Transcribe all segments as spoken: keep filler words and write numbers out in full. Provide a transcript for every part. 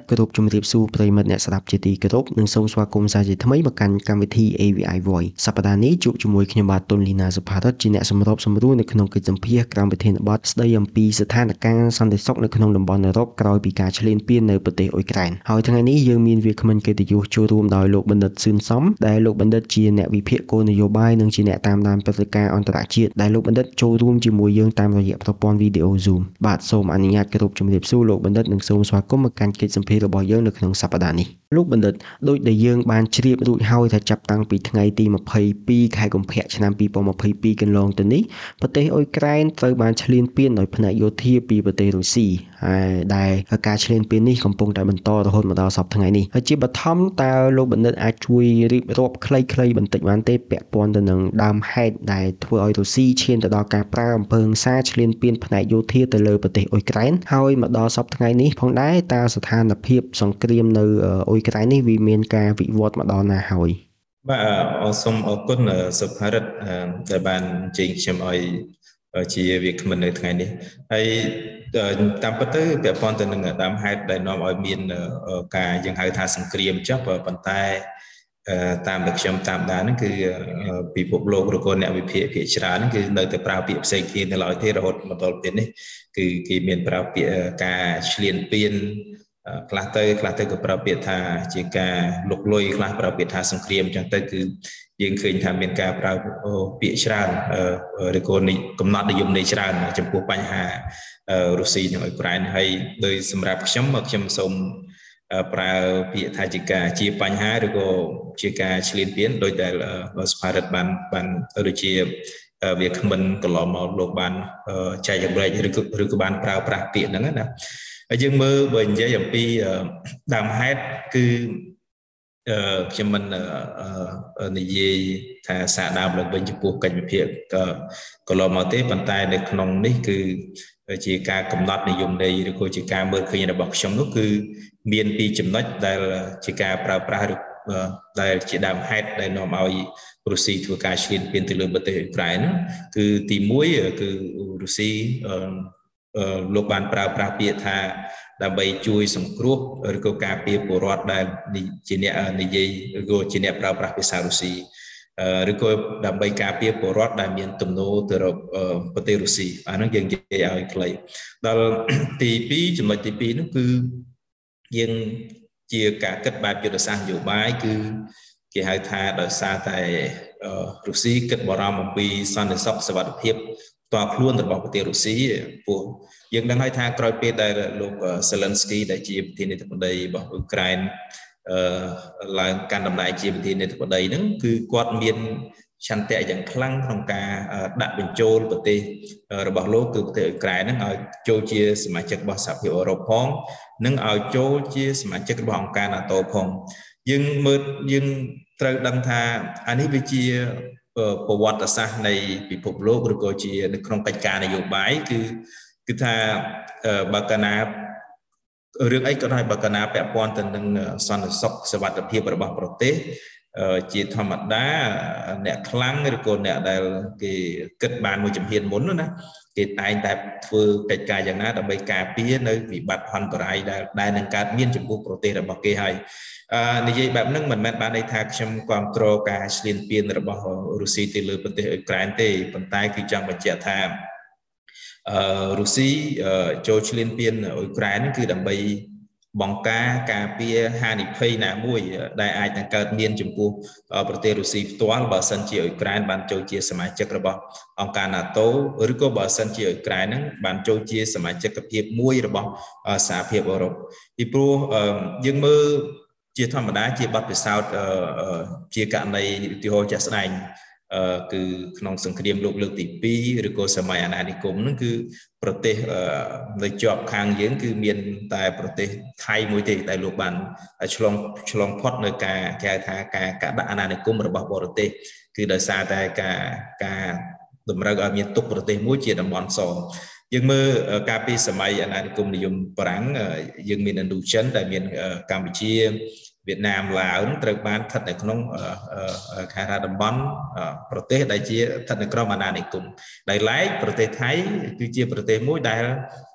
គោរពជំរាបសួរប្រិយមិត្តអ្នកស្ដាប់ជាទីគោរពនិងសូមស្វាគមន៍សាជាថ្មីមកកាន់កម្មវិធី เอ วี ไอ Voice សប្តាហ៍នេះជួបជាមួយខ្ញុំបាទតុនលីណាសុផារ៉ាត់ជាអ្នកសម្របសម្រួលនៅក្នុងកិច្ចសម្ភាសន៍ក្រោមប្រធានបទស្ដីអំពីស្ថានភាពសន្តិសុខនៅក្នុងតំបន់អឺរ៉ុបក្រោយពីការឈ្លានពាននៅប្រទេសអ៊ុយក្រែនហើយថ្ងៃនេះយើងមានវាគ្មិនកិត្តិយសចូលរួមដោយលោកបណ្ឌិតសឿនសំដែលលោកបណ្ឌិតជាអ្នកវិភាគគោលនយោបាយនិងជាអ្នកតាមដានព្រឹត្តិការណ៍អន្តរជាតិដែលលោកបណ្ឌិតចូលរួមជាមួយយើងតាមរយៈប្រព័ន្ធវីដេអូ Zoom បាទសូមអនុញ្ញាតគោរពជំរាបសួរលោកបណ្ឌិតនិងសូមស្វាគមន៍មកកាន់កិច្ចសម្ភាសន៍របស់យើងនៅក្នុងសប្តាហ៍នេះលោកបណ្ឌិតដោយដែលយើងបានជ្រាបរួចហើយថាចាប់តាំងពីថ្ងៃទីម្ភៃពីរខែកុម្ភៈឆ្នាំពីរពាន់ម្ភៃពីរកន្លងទៅនេះប្រទេសអ៊ុយក្រែនត្រូវបានឈ្លានពានដោយផ្នែកយោធាពីប្រទេសរុស្ស៊ីហើយដែលការឈ្លានពាននេះកំពុងតែបន្តរហូតមកដល់សប្តាហ៍ថ្ងៃនេះហើយជាបឋមតើលោកបណ្ឌិតអាចជួយរៀបរាប់ខ្លីៗបន្តិចបានទេពាក់ព័ន្ធទៅនឹងដើមហេតុដែលធ្វើឲ្យរុស្ស៊ីឈានទៅដល់ការប្រើអំពើហិង្សាឈ្លានពានផ្នែកយោធាទៅលើប្រទេសអ៊ុយក្រែនហើយមកដល់សប្តាហ៍ថ្ងៃនេះផងដែរតើស្ថានភាពសង្គ្រាមនៅអ៊ុយក្រែននេះវាមានការវិវត្តមកដល់ណាហើយបាទអរសូមអរគុណសុផារ៉ាត់ដែលបានជើញខ្ញុំឲ្យជាវាគ្មិននៅថ្ងៃនេះហើយតាមពិតទៅពាក់ព័ន្ធទៅនឹងដើមហេតុដែលនាំឲ្យមានការយើងហៅថាសង្គ្រាមចុះប៉ុន្តែតាមដែលខ្ញុំតាមដានហ្នឹងគឺពិភពលោករកអ្នកវិភាគភាគច្រើនហ្នឹងគឺនៅតែប្រើពាក្យផ្សេងគ្នានៅឡើយទេរហូតមកដល់ពេលនេះគឺគេមានប្រើពាក្យការឈ្លានពានខ្លះទៅខ្លះទៅក៏ប្រើពាក្យថាជាការលុកលុយខ្លះប្រើពាក្យថាសង្គ្រាមអញ្ចឹងទៅគឺយើងឃើញថាមានការប្រើពាក្យច្រើនឬក៏កំណត់និយមន័យច្រើនចំពោះបញ្ហារុស្ស៊ីនិងអ៊ុយក្រែនហើយដោយសម្រាប់ខ្ញុំខ្ញុំសូមប្រើពាក្យថាជាការជាបញ្ហាឬក៏ជាការឈ្លានពានដោយដែលសភារដ្ឋបានបានដូចជាវាគ្មិនកន្លងមកលោកបានចែកចម្លែកឬក៏ឬក៏បានប្រើប្រាស់ពាក្យហ្នឹងណាហើយយើងមើលបើនិយាយអំពីដើមហេតុគឺខ្ញុំមិននិយាយថាសារដើមឡើងវិញចំពោះកិច្ចវិភាគកន្លងមកទេប៉ុន្តែនៅក្នុងនេះគឺជាការកំណត់និយមន័យឬក៏ជាការមើលឃើញរបស់ខ្ញុំនោះគឺមានពីរចំណុចដែលជាការប្រើប្រាស់ឬដែលជាដើមហេតុដែលនាំឲ្យរុស្ស៊ីធ្វើការឈ្លានពានទៅលើប្រទេសអ៊ុយក្រែនគឺទីមួយគឺរុស្ស៊ីលោកបានប្រើប្រាស់ពាក្យថាដើម្បីជួយសង្គ្រោះឬក៏ការពារពលរដ្ឋដែលជាអ្នកនិយាយឬក៏ជាអ្នកប្រើប្រាស់ភាសារុស្ស៊ីឬក៏ដើម្បីការពារពលរដ្ឋដែលមានទំនោរទៅរកប្រទេសរុស្ស៊ីអានោះយើងនិយាយឲ្យខ្លីដល់ទីពីរចំណុចទីពីរនោះគឺយើងជាការគិតបែបយុទ្ធសាស្ត្រនយោបាយគឺគេហៅថាដោយសារតែរុស្ស៊ីគិតបារម្ភអំពីសន្តិសុខសុវត្ថិភាពផ្ទាល់ខ្លួនរបស់ប្រទេសរុស្ស៊ីពួកយើងដឹងហើយថាក្រោយពេលដែលលោកសេលិនស្គីដែលជាប្រធានាធិបតីរបស់អ៊ុយក្រែនអឺឡើងកាន់តំណែងជាប្រធានាធិបតីហ្នឹងគឺគាត់មានឆន្ទៈយ៉ាងខ្លាំងក្នុងការដាក់បញ្ចូលប្រទេសរបស់លោកគឺប្រទេសអ៊ុយក្រែនហ្នឹងឲ្យចូលជាសមាជិករបស់សហភាពអឺរ៉ុបផងនិងឲ្យចូលជាសមាជិករបស់អង្គការ NATO ផងយើងមើលយើងត្រូវដឹងថាអានេះវាជាប្រវត្តិសាស្ត្រនៃពិភពលោកឬក៏ជានៅក្នុងកិច្ចការនយោបាយគឺគឺថាបើកាលណារឿងអីក៏ដោយបើកាលណាពាក់ព័ន្ធទៅនឹងសន្តិសុខសុវត្ថិភាពរបស់ប្រទេសជាធម្មតាអ្នកខ្លាំងឬក៏អ្នកដែលគេគិតបានមួយជំហានមុនណាគេតែងតែធ្វើកិច្ចការយ៉ាងណាដើម្បីការពារនៅវិបត្តិអន្តរាយដែលដែលនឹងកើតមានចំពោះប្រទេសរបស់គេហើយនិយាយបែបហ្នឹងមិនមែនបានន័យថាខ្ញុំគ្រប់គ្រងការឈ្លានពានរបស់រុស្ស៊ីទៅលើប្រទេសអ៊ុយក្រែនទេប៉ុន្តែគឺចង់បញ្ជាក់ថាអឺរុស្ស៊ីចូលឈ្លានពានអ៊ុយក្រែនគឺដើម្បីបង្ការការពារហានិភ័យណាមួយដែលអាចនឹងកើតមានចំពោះប្រទេសរុស្ស៊ីផ្ទាល់បើសិនជាអ៊ុយក្រែនបានចូលជាសមាជិករបស់អង្គការ NATO ឬក៏បើសិនជាអ៊ុយក្រែនហ្នឹងបានចូលជាសមាជិកភាពមួយរបស់សហភាពអឺរ៉ុបពីព្រោះយើងមើលជាធម្មតាជាបទពិសោធន៍ជាករណីឧទាហរណ៍ជាក់ស្ដែងគឺក្នុងសង្គ្រាមលោកលើកទីពីរឬក៏សម័យអាណានិគមហ្នឹងគឺប្រទេសនៅជាប់ខាងយើងគឺមានតែប្រទេសថៃមួយទេដែលលោកបានឆ្លងឆ្លងផុតនៅការគេហៅថាការកាត់ដាក់អាណានិគមរបស់បរទេសគឺដោយសារតែការការតម្រូវឲ្យមានទុកប្រទេសមួយជាតំបន់សយើងមើលកាលពីសម័យអាណានិគមនិយមបារាំងយើងមានឥណ្ឌូចិនដែលមានកម្ពុជាវៀតណាមឡាវត្រូវបានស្ថិតនៅក្នុងខេត្តតំបន់ប្រទេសដែលជាស្ថិតនៅក្រោមអាណានិគមដោយឡែកប្រទេសថៃគឺជាប្រទេសមួយដែល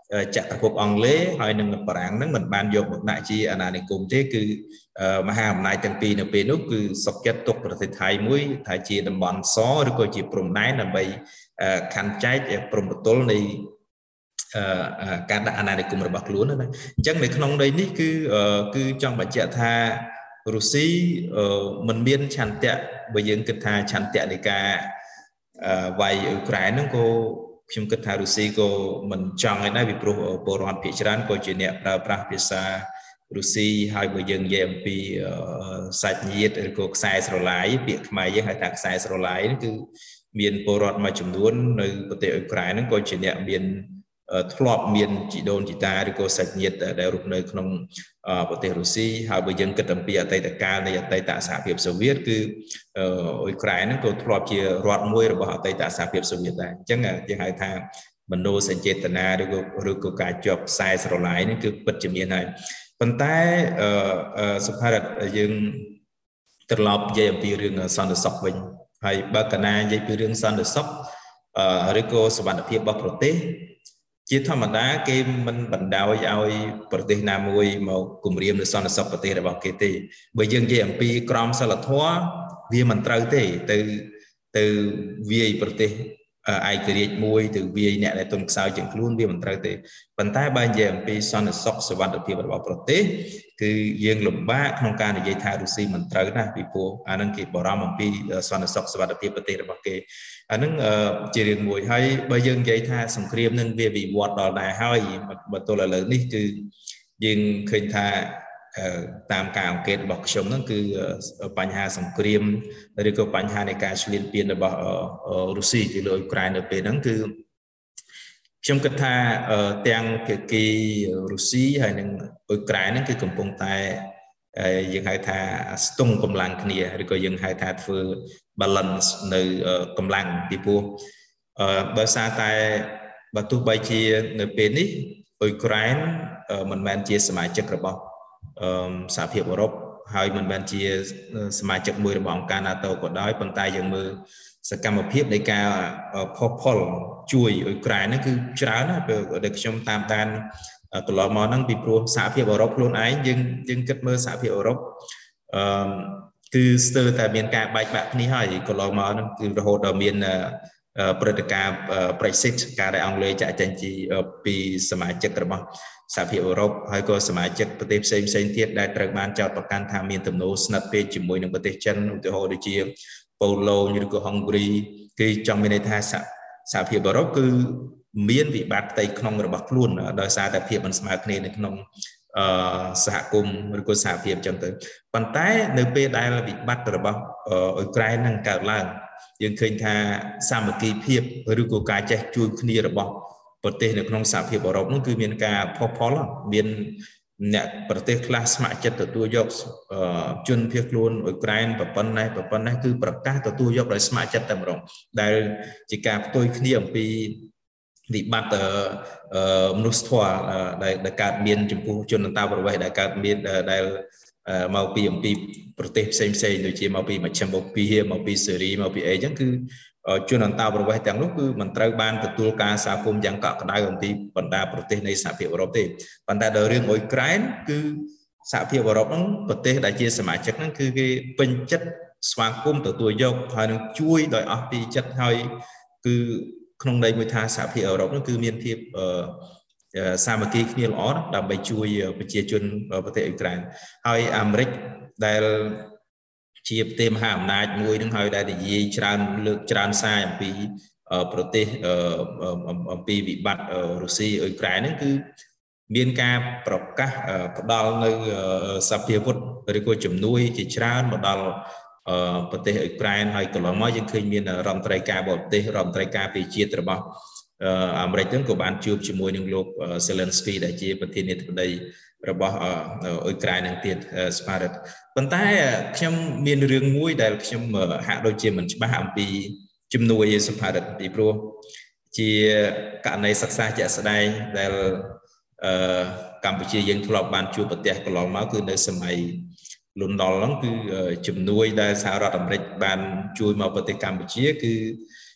ចក្រភពអង់គ្លេសហើយនឹងបារាំងហ្នឹងមិនបានយកមកដាក់ជាអាណានិគមទេគឺមហាអំណាចទាំងពីរនៅពេលនោះគឺសុខចិត្តទុកប្រទេសថៃមួយថាជាតំបន់សឬក៏ជាព្រំដែនដើម្បីខណ្ឌចែកព្រំប្រទល់នៃការដាក់អាណានិគមរបស់ខ្លួនណាអញ្ចឹងនៅក្នុងន័យនេះគឺគឺចង់បញ្ជាក់ថារុស្ស៊ីមិនមានឆន្ទៈបើយើងគិតថាឆន្ទៈនៃការវាយអ៊ុយក្រែនហ្នឹងក៏ខ្ញុំគិតថារុស្ស៊ីក៏មិនចង់ឯណាពីព្រោះពលរដ្ឋភាគច្រើនក៏ជាអ្នកប្រើប្រាស់ភាសារុស្ស៊ីហើយបើយើងនិយាយអំពីសាច់ញាតិឬក៏ខ្សែស្រឡាយពាក្យខ្មែរយើងហៅថាខ្សែស្រឡាយហ្នឹងគឺមានពលរដ្ឋមួយចំនួននៅប្រទេសអ៊ុយក្រែនហ្នឹងក៏ជាអ្នកមានធ្លាប់មានជីដូនជីតាឬក៏សាច់ញាតិដែលរស់នៅក្នុងប្រទេសរុស្ស៊ីហើយបើយើងគិតអំពីអតីតកាលនៃអតីតសហភាពសូវៀតគឺអ៊ុយក្រែនហ្នឹងក៏ធ្លាប់ជារដ្ឋមួយរបស់អតីតសហភាពសូវៀតដែរអញ្ចឹងយើងហៅថាមនោសញ្ចេតនាឬក៏ឬក៏ការជាប់ខ្សែស្រឡាយនេះគឺពិតជាមានហើយប៉ុន្តែសុផារ៉ាត់យើងត្រឡប់និយាយអំពីរឿងសន្តិសុខវិញហើយបើកណានិយាយពីរឿងសន្តិសុខឬក៏សុវត្ថិភាពរបស់ប្រទេសជាធម្មតាគេមិនបណ្ដោយឲ្យប្រទេសណាមួយមកគំរាមនៅសន្តិសុខប្រទេសរបស់គេទេបើយើងនិយាយអំពីក្រមសីលធម៌វាមិនត្រូវទេទៅទៅវាយប្រទេសឯករាជ្យមួយទៅវាយអ្នកដែលទុនខ្សោយជាងខ្លួនវាមិនត្រូវទេប៉ុន្តែបើនិយាយអំពីសន្តិសុខសុវត្ថិភាពរបស់ប្រទេសគឺយើងលំបាកក្នុងការនិយាយថារុស្ស៊ីមិនត្រូវណាពីព្រោះអានឹងគេបារម្ភអំពីសន្តិសុខសុវត្ថិភាពប្រទេសរបស់គេអានឹងជារឿងមួយហើយបើយើងនិយាយថាសង្គ្រាមនឹងវាវិវត្តដល់ដែរហើយបើទល់ឥឡូវនេះគឺយើងឃើញថាតាមការអង្កេតរបស់ខ្ញុំហ្នឹងគឺបញ្ហាសង្គ្រាមឬក៏បញ្ហានៃការឈ្លានពានរបស់រុស្ស៊ីទៅលើអ៊ុយក្រែននៅពេលហ្នឹងគឺខ្ញុំគិតថាទាំងភាគីរុស្ស៊ីហើយនិងអ៊ុយក្រែនហ្នឹងគឺកំពុងតែយើងហៅថាស្ទង់កម្លាំងគ្នាឬក៏យើងហៅថាធ្វើ balance នៅកម្លាំងពីព្រោះបើសារតែបើទោះបីជានៅពេលនេះអ៊ុយក្រែនមិនមែនជាសមាជិករបស់សហភាពអឺរ៉ុបហើយមិនមែនជាសមាជិកមួយរបស់អង្គការ NATO ក៏ដោយប៉ុន្តែយើងមើលសកម្មភាពនៃការផុសផុលជួយអ៊ុយក្រែនហ្នឹងគឺច្រើនណាស់ដែលខ្ញុំតាមដានកន្លងមកហ្នឹងពីព្រោះសហភាពអឺរ៉ុបខ្លួនឯងយើងយើងគិតមើលសហភាពអឺរ៉ុបអឺគឺស្ទើរតែមានការបែកបាក់គ្នាហើយកន្លងមកហ្នឹងគឺរហូតដល់មានព្រឹត្តិការណ៍ Brexit ការដែលអង់គ្លេសចាក់ចេញពីសមាជិករបស់សហភាពអឺរ៉ុបហើយក៏សមាជិកប្រទេសផ្សេងផ្សេងទៀតដែលត្រូវបានចោទប្រកាន់ថាមានទំនោរស្និទ្ធពេកជាមួយនឹងប្រទេសចិនឧទាហរណ៍ដូចជាប៉ូឡូញឬក៏ហុងគ្រីគេចង់មានន័យថាសហភាពអឺរ៉ុបគឺមានវិបត្តិផ្ទៃក្នុងរបស់ខ្លួនដោយសារតែភាពមិនស្មើគ្នានៅក្នុងសហគមន៍ឬក៏សហភាពចឹងទៅប៉ុន្តែនៅពេលដែលវិបត្តិរបស់អ៊ុយក្រែននឹងកើតឡើងយើងឃើញថាសាមគ្គីភាពឬក៏ការចេះជួយគ្នារបស់ប្រទេសនៅក្នុងសហភាពអឺរ៉ុបនោះគឺមានការផុសផុលមានអ្នកប្រទេសខ្លះស្ម័គ្រចិត្តទទួលយកជនភៀសខ្លួនអ៊ុយក្រែនប្រប៉ុណ្ណេះប្រប៉ុណ្ណេះគឺប្រកាសទទួលយកដោយស្ម័គ្រចិត្តតែម្ដងដែលជាការផ្ទុយគ្នាអំពីវិបត្តិមនុស្សធម៌ដែលកើតមានចំពោះជនអន្តោប្រវេសន៍ដែលកើតមានដែលមកពីអំពីប្រទេសផ្សេងផ្សេងដូចជាមកពីមជ្ឈិមបូព៌ាមកពីសេរីមកពីអីចឹងគឺជនអន្តោប្រវេសន៍ទាំងនោះគឺមិនត្រូវបានទទួលការសហគមន៍យ៉ាងកក់ក្ដៅអំពីបណ្ដាប្រទេសនៃសហភាពអឺរ៉ុបទេប៉ុន្តែដល់រឿងអ៊ុយក្រែនគឺសហភាពអឺរ៉ុបហ្នឹងប្រទេសដែលជាសមាជិកហ្នឹងគឺគេពេញចិត្តស្វាគមន៍ទទួលយកហើយនឹងជួយដោយអស់ពីចិត្តហើយគឺក្នុងន័យមួយថាសហភាពអឺរ៉ុបហ្នឹងគឺមានភាពសាមគ្គីគ្នាល្អដើម្បីជួយប្រជាជនប្រទេសអ៊ុយក្រែនហើយអាមេរិកដែលជាប្រទេសមហាអំណាចមួយនឹងហើយដែលនិយាយច្រើនលើកច្រើនសារអំពីប្រទេសអំពីវិបត្តិរុស្ស៊ីអ៊ុយក្រែនហ្នឹងគឺមានការប្រកាសផ្ដល់នៅសភាវុធឬក៏ជំនួយជាច្រើនមកដល់ប្រទេសអ៊ុយក្រែនហើយកន្លងមកយើងឃើញមានរដ្ឋមន្ត្រីការបរទេសរដ្ឋមន្ត្រីការពារជាតិរបស់អាមេរិកហ្នឹងក៏បានជួបជាមួយនឹងលោក Zelensky ដែលជាប្រធានាធិបតីរបស់អ៊ុយក្រែននឹងទៀតស្មារតីប៉ុន្តែខ្ញុំមានរឿងមួយដែលខ្ញុំហាក់ដូចជាមិនច្បាស់អំពីជំនួយសុផារិតពីព្រោះជាករណីសិក្សាជាក់ស្ដែងដែលកម្ពុជាយើងធ្លាប់បានជួបប្រទះកន្លងមកគឺនៅសម័យលន់ណុលហ្នឹងគឺជំនួយដែលសហរដ្ឋអាមេរិកបានជួយមកប្រទេសកម្ពុជាគឺ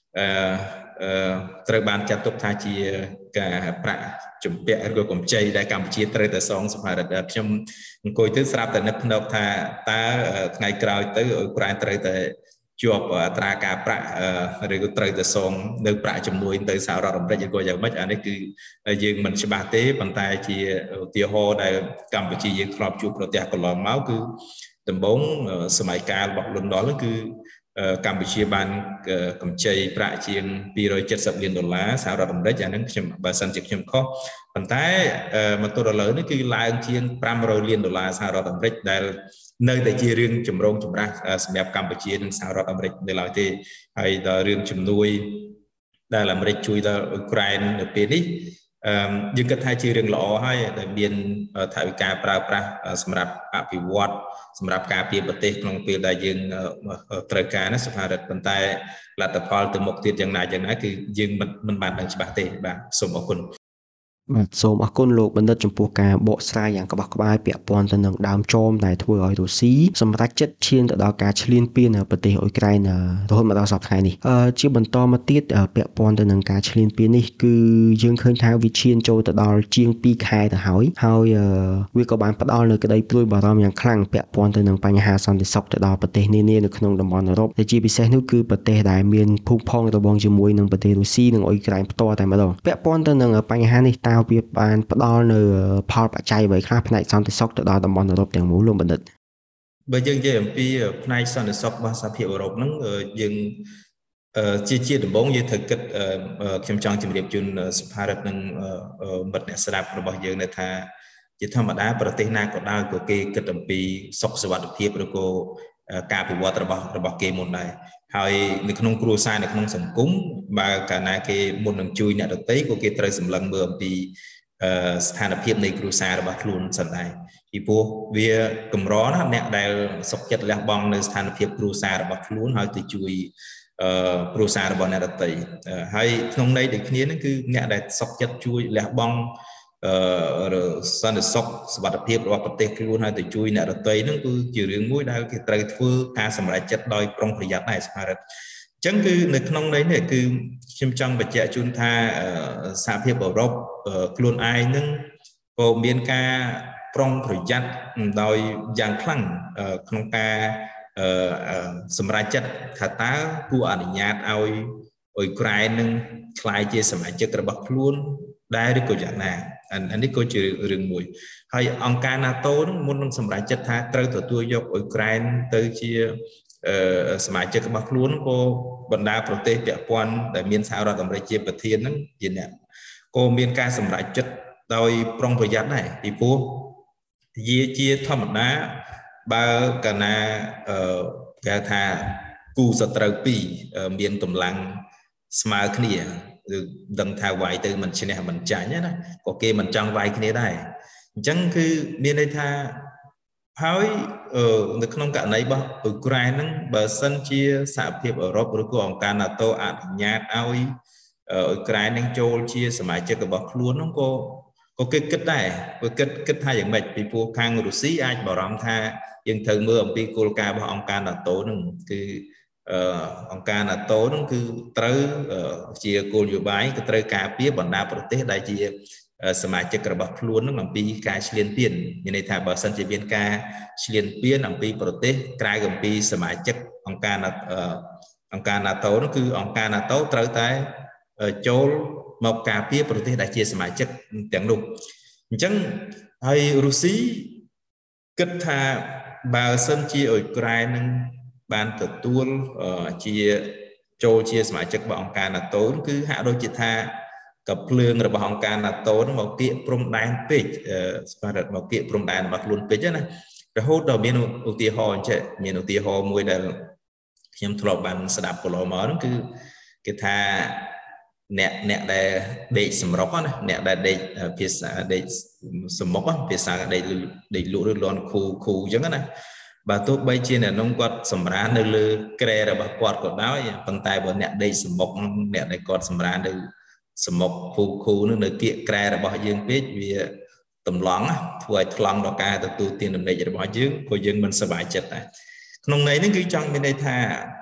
អឺអឺត្រូវបានចាត់ទុកថាជាការប្រាក់ជំពាក់ឬកម្ចីដែលកម្ពុជាត្រូវតែសងសហរដ្ឋអាមេរិកខ្ញុំអង្គុយទៅស្រាប់តែនឹកភ្នែកថាតើថ្ងៃក្រោយទៅអ៊ុយក្រែនត្រូវតែជាប់អត្រាការប្រាក់ឬក៏ត្រូវតែសងនៅប្រាក់ជំនួយទៅសហរដ្ឋអាមេរិកឬក៏យ៉ាងម៉េចអានេះគឺយើងមិនច្បាស់ទេប៉ុន្តែជាឧទាហរណ៍ដែលកម្ពុជាយើងធ្លាប់ជួបប្រទះកន្លងមកគឺដំបូងសម័យកាលរបស់លន់នល់គឺកម្ពុជាបានកម្ចីប្រាក់ជាងពីររយเจ็ดសិបលានដុល្លារសហរដ្ឋអាមេរិកអានឹងខ្ញុំបើសិនជាខ្ញុំខុសប៉ុន្តែមកទល់ឥឡូវនេះគឺឡើងជាងប្រាំរយលានដុល្លារសហរដ្ឋអាមេរិកដែលនៅតែជារឿងចម្រូងចម្រាសសម្រាប់កម្ពុជានិងសហរដ្ឋអាមេរិកនៅឡើយទេហើយដល់រឿងជំនួយដែលអាមេរិកជួយដល់អ៊ុយក្រែននៅពេលនេះយើងគិតថាជារឿងល្អហើយដែលមានថវិកាប្រើប្រាស់សម្រាប់អភិវឌ្ឍសម្រាប់ការពារប្រទេសក្នុងពេលដែលយើងត្រូវការណាសហរដ្ឋប៉ុន្តែលទ្ធផលទៅមុខទៀតយ៉ាងណាយ៉ាងណាគឺយើងមិនមិនបានដឹងច្បាស់ទេបាទសូមអរគុណបាទសូមអរគុណលោកបណ្ឌិតចំពោះការបកស្រាយយ៉ាងក្បោះក្បាយពាក់ព័ន្ធទៅនឹងដើមចមដែលធ្វើឲ្យរុស្ស៊ីសម្រេចចិត្តឈានទៅដល់ការឈ្លានពានប្រទេសអ៊ុយក្រែនរហូតមកដល់សប្តាហ៍ថ្ងៃនេះជាបន្តមកទៀតពាក់ព័ន្ធទៅនឹងការឈ្លានពាននេះគឺយើងឃើញថាវាឈានចូលទៅដល់ជាងពីរខែទៅហើយហើយវាក៏បានផ្ដល់នូវក្តីព្រួយបារម្ភយ៉ាងខ្លាំងពាក់ព័ន្ធទៅនឹងបញ្ហាសន្តិសុខទៅដល់ប្រទេសនានានៅក្នុងតំបន់អឺរ៉ុបដែលជាពិសេសនោះគឺប្រទេសដែលមានភូមិផងរបងជាមួយនឹងប្រទេសរុស្ស៊ីនិងអ៊ុយក្រែនផ្ទាល់តែម្ដងពាក់ព័ន្ធទៅនឹងបញ្ហានេះតើវាបានផ្ដល់នៅផលបច្ច័យអ្វីខ្លះផ្នែកសន្តិសុខទៅដល់តំបន់អឺរ៉ុបទាំងមូលលោកបណ្ឌិតបើយើងនិយាយអំពីផ្នែកសន្តិសុខរបស់សហភាពអឺរ៉ុបហ្នឹងយើងជាជាដំបូងយើងត្រូវគិតខ្ញុំចង់ជម្រាបជូនសភារដ្ឋនិងមិត្តអ្នកស្ដាប់របស់យើងនៅថាជាធម្មតាប្រទេសណាក៏ដោយក៏គេគិតអំពីសុខសុវត្ថិភាពឬក៏ការពិវត្តរបស់របស់គេមុនដែរហើយនៅក្នុងគ្រួសារនៅក្នុងសង្គមបើកាលណាគេមុននឹងជួយអ្នកដទៃក៏គេត្រូវសម្លឹងមើលអំពីស្ថានភាពនៃគ្រួសាររបស់ខ្លួនសិនដែរពីព្រោះវាកម្រណាអ្នកដែលសុខចិត្តលះបង់នៅស្ថានភាពគ្រួសាររបស់ខ្លួនហើយទៅជួយគ្រួសាររបស់អ្នកដទៃហើយក្នុងន័យដូចគ្នាហ្នឹងគឺអ្នកដែលសុខចិត្តជួយលះបង់អឺសន្តិសុខសុវត្ថិភាពរបស់ប្រទេសខ្លួនហើយទៅជួយអ្នកដទៃហ្នឹងគឺជារឿងមួយដែលគេត្រូវធ្វើការសម្រេចចិត្តដោយប្រុងប្រយ័ត្នដែរសហរដ្ឋអញ្ចឹងគឺនៅក្នុងន័យនេះគឺខ្ញុំចង់បញ្ជាក់ជូនថាសហភាពអឺរ៉ុបខ្លួនឯងហ្នឹងក៏មានការប្រុងប្រយ័ត្នដោយយ៉ាងខ្លាំងក្នុងការសម្រេចចិត្តថាតើគួរអនុញ្ញាតឲ្យអ៊ុយក្រែននឹងក្លាយជាសមាជិករបស់ខ្លួនដែរឬក៏យ៉ាងណាអានេះក៏ជារឿងមួយហើយអង្គការ NATO នឹងមុននឹងសម្រេចចិត្តថាត្រូវទទួលយកអ៊ុយក្រែនទៅជាសមាជិករបស់ខ្លួនក៏បណ្ដាប្រទេសពាក់ព័ន្ធដែលមានសហរដ្ឋអាមេរិកជាប្រធានហ្នឹងជាអ្នកក៏មានការសម្រេចចិត្តដោយប្រុងប្រយ័ត្នដែរពីព្រោះជាជាធម្មតាបើកាលណាគេថាគូសត្រូវពីរមានកម្លាំងស្មើគ្នាឬដឹងថាវាយទៅមិនឈ្នះមិនចាញ់ណាក៏គេមិនចង់វាយគ្នាដែរអញ្ចឹងគឺមានន័យថាហើយនៅក្នុងករណីរបស់អ៊ុយក្រែនហ្នឹងបើសិនជាសហភាពអឺរ៉ុបឬក៏អង្គការ NATO អនុញ្ញាតឲ្យអ៊ុយក្រែននឹងចូលជាសមាជិករបស់ខ្លួនហ្នឹងក៏ក៏គេគិតដែរគេគិតគិតថាយ៉ាងម៉េចពីព្រោះខាងរុស្ស៊ីអាចបារម្ភថាយើងត្រូវមើលអំពីគោលការណ៍របស់អង្គការ NATO ហ្នឹងគឺអង្គការ NATO ហ្នឹងគឺត្រូវជាគោលនយោបាយគឺត្រូវការពារបណ្ដាប្រទេសដែលជាសមាជិករបស់ខ្លួននឹងអំពីការឈ្លានពានមានន័យថាបើសិនជាមានការឈ្លានពានអំពីប្រទេសក្រៅអំពីសមាជិកអង្គការអង្គការ NATO នោះគឺអង្គការ NATO ត្រូវតែចូលមកការពារប្រទេសដែលជាសមាជិកទាំងនោះអញ្ចឹងហើយរុស្ស៊ីគិតថាបើសិនជាអ៊ុយក្រែននឹងបានទទួលជាចូលជាសមាជិករបស់អង្គការ NATO គឺហាក់ដូចជាថាកភ្លើងរបស់អង្គការ NATO នឹងមកគៀកព្រំដែនពេកស្មារតីមកគៀកព្រំដែនរបស់ខ្លួនពេកណារហូតដល់មានឧទាហរណ៍អញ្ចឹងមានឧទាហរណ៍មួយដែលខ្ញុំធ្លាប់បានស្ដាប់កន្លងមកហ្នឹងគឺគេថាអ្នកអ្នកដែលដេកសម្រុកណាអ្នកដែលដេកភាសាដេកសម្មុខភាសាដេកដេកលក់ឬលន់គូគូអញ្ចឹងណាបើទោះបីជាអ្នកនោះគាត់សម្រាននៅលើក្រែរបស់គាត់ក៏ដោយប៉ុន្តែបើអ្នកដេកសម្មុខអ្នកដែលគាត់សម្រាននៅសម្មុខគូគូនឹងនៅគៀកក្រែរបស់យើងពេកវាតម្លង់ធ្វើឲ្យថ្លង់ដល់ការទទួលទានដំណេករបស់យើងក៏យើងមិនសប្បាយចិត្តដែរក្នុងន័យនេះគឺចង់មានន័យថា